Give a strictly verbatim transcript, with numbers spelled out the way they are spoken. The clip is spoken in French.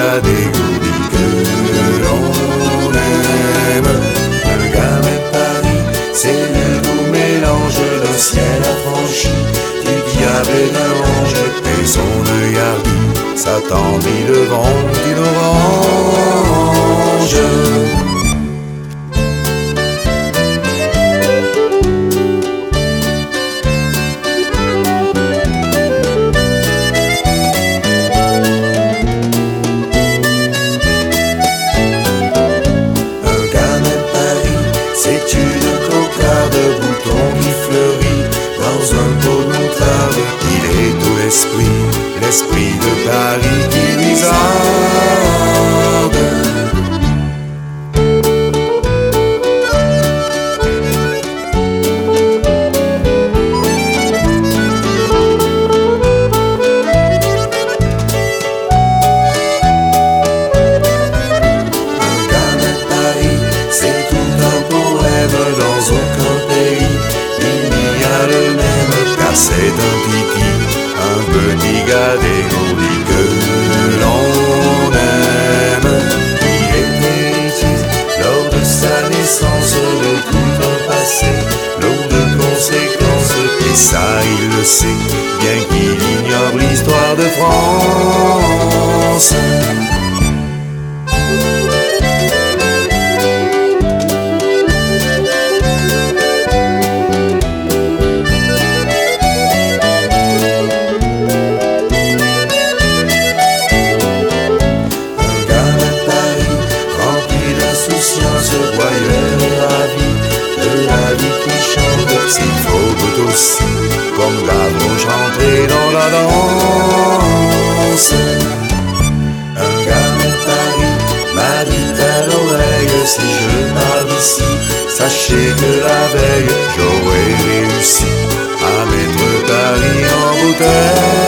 des goodies que l'on aime. Un gamin de Paris, c'est le doux mélange d'un ciel affranchi, du diable et d'un ange, et son œil hardi s'attendrit devant une orange. C'est une cocarde, bouton qui fleurit dans un pot de moutarde. Il est tout l'esprit, l'esprit de Paris qui lui arde. Un gamin de Paris, c'est tout un poème dans aucun pays. Il n'y a le même, car c'est un titi, un petit gars dégourdi que l'on aime. Il est héritier lors de sa naissance de tout un passé, lourd de conséquences, et ça il le sait, bien qu'il ignore l'histoire de France. Voyeur et ravi de la vie qui chante, s'il faut tout aussi, comme la bouche rentrée dans la danse. Un gamin de Paris m'a dit à l'oreille, si je pars d'ici, sachez que la veille j'aurais réussi à mettre Paris en bouteille.